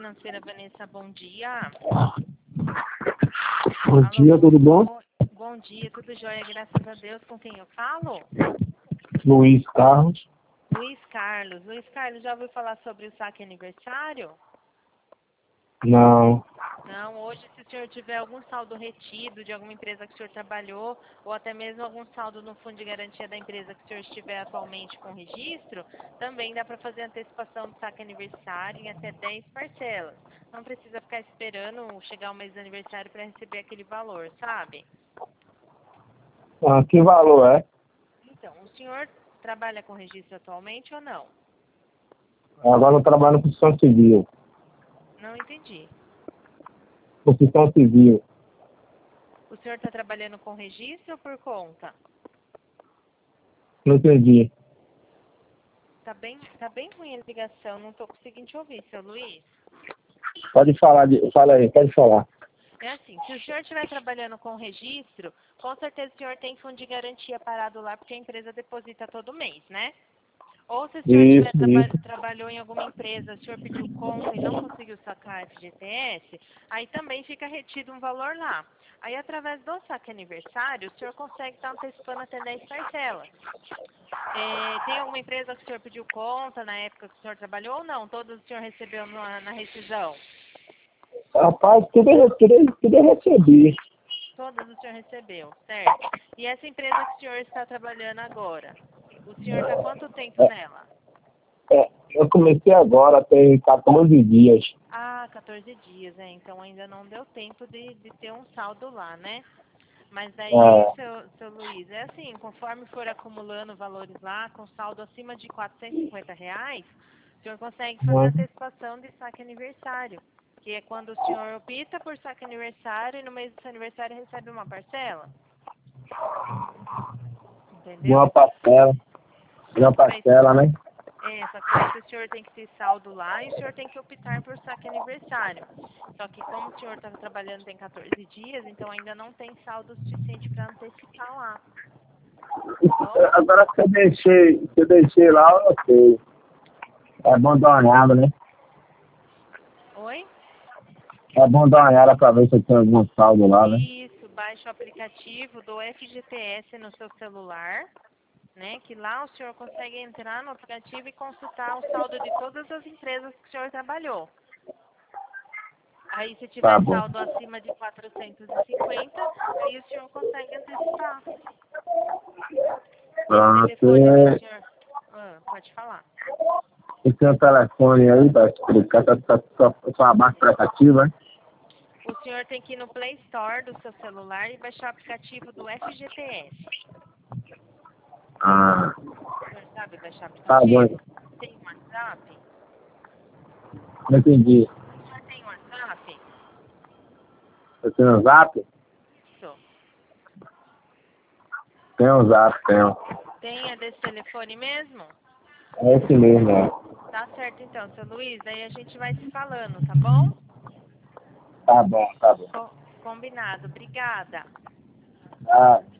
Financeira, Vanessa, bom dia. Bom dia, tudo bom? Bom dia, tudo jóia, graças a Deus. Com quem eu falo? Luiz Carlos. Luiz Carlos. Luiz Carlos, já ouviu falar sobre o saque aniversário? Não. Não, hoje se o senhor tiver algum saldo retido de alguma empresa que o senhor trabalhou, ou até mesmo algum saldo no fundo de garantia da empresa que o senhor estiver atualmente com registro, também dá para fazer antecipação do saque aniversário em até 10 parcelas. Não precisa ficar esperando chegar o mês do aniversário para receber aquele valor, sabe? Ah, que valor é? Então, o senhor trabalha com registro atualmente ou não? Agora eu trabalho com construção civil. Não entendi. Construção civil. O senhor está trabalhando com registro ou por conta? Não entendi. Tá bem ruim a ligação, não estou conseguindo te ouvir, seu Luiz. Pode falar, fala aí, pode falar. É assim, se o senhor estiver trabalhando com registro, com certeza o senhor tem fundo de garantia parado lá, porque a empresa deposita todo mês, né? Ou se o senhor trabalhou em alguma empresa, o senhor pediu conta e não conseguiu sacar FGTS, aí também fica retido um valor lá. Aí, através do saque aniversário, o senhor consegue estar antecipando até 10 parcelas. Tem alguma empresa que o senhor pediu conta na época que o senhor trabalhou ou não? Todas o senhor recebeu na rescisão? Rapaz, tudo eu recebi. Todas o senhor recebeu, certo? E essa empresa que o senhor está trabalhando agora, o senhor está quanto tempo nela? Eu comecei agora, tem 14 dias. Ah, 14 dias, então ainda não deu tempo de ter um saldo lá, né? Mas aí, seu Luiz, é assim, conforme for acumulando valores lá, com saldo acima de R$ 450, o senhor consegue fazer antecipação de saque aniversário, que é quando o senhor opta por saque aniversário e no mês do seu aniversário recebe uma parcela. Entendeu? Uma parcela, né? Só que aí o senhor tem que ter saldo lá e o senhor tem que optar por saque aniversário. Só que como o senhor está trabalhando tem 14 dias, então ainda não tem saldo suficiente para antecipar lá. Agora que eu deixei lá, eu sei. É bom dar uma olhada, né? Oi? É bom dar uma olhada pra ver se tem algum saldo lá, né? Isso, baixe o aplicativo do FGTS no seu celular, né? Que lá o senhor consegue entrar no aplicativo e consultar o saldo de todas as empresas que o senhor trabalhou. Aí se tiver saldo acima de 450, aí o senhor consegue antecipar. Pode falar. Você tem um telefone aí para explicar, só abaixo o aplicativo, né? O senhor tem que ir no Play Store do seu celular e baixar o aplicativo do FGTS. Ah. O senhor sabe baixar o aplicativo? Tá bom. Tem WhatsApp? Não entendi. O senhor tem WhatsApp? Você tem um zap? Isso. Tem um zap, tenho. Tem, é desse telefone mesmo? É esse mesmo, né? Tá certo então, seu Luiz. Aí a gente vai se falando, tá bom? Tá bom, tá bom. Combinado. Obrigada. Ah.